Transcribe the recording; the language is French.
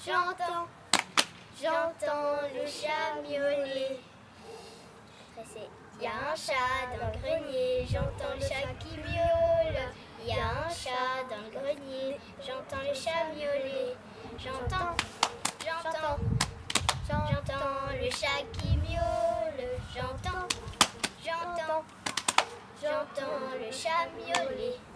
j'entends le chat miauler. Après c'est, y a un chat dans le grenier, j'entends le chat qui miaule. Y a un chat dans le grenier, j'entends le chat miauler. J'entends le chat qui miaule. J'entends le chat miauler.